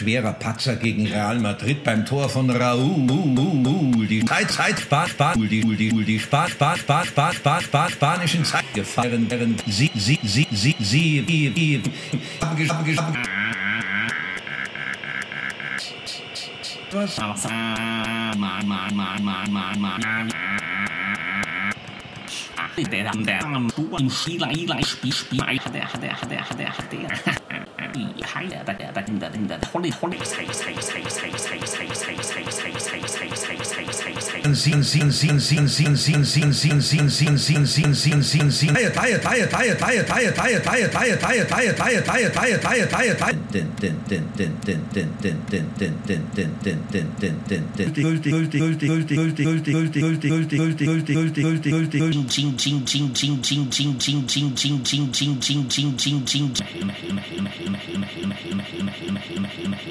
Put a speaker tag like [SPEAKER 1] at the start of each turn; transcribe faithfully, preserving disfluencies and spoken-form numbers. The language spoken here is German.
[SPEAKER 1] schwerer Patzer gegen Real Madrid beim Tor von Raúl. Die Zeit, Zeit, Spar, Spar, die, die, die, Spar, Spar, Spar, Spar, Spar, Spar, spanischen Zeit gefallen, während sie, sie, sie, sie, sie, sie, sie, was?
[SPEAKER 2] Der der der du im Spieler Spieler Spiel hat der hat der hat der hat der hat der Hi der der der der der Holly Holly sei sei sei sei sei sei sei sei sei sei sei sei sei sei sei
[SPEAKER 1] Sin sin sin sin sin sin sin sin sin sin sin sin sin sin sin Teil Teil Teil Teil Teil Teil Teil Teil Teil Teil Teil Teil Teil Teil Teil Teil Teil den den den den den den den den den den den den den den den den gültig gültig gültig gültig gültig gültig gültig gültig gültig gültig gültig gültig gültig gültig
[SPEAKER 2] Ching ching ching ching ching ching ching ching ching ching ching ching ching ching ching ching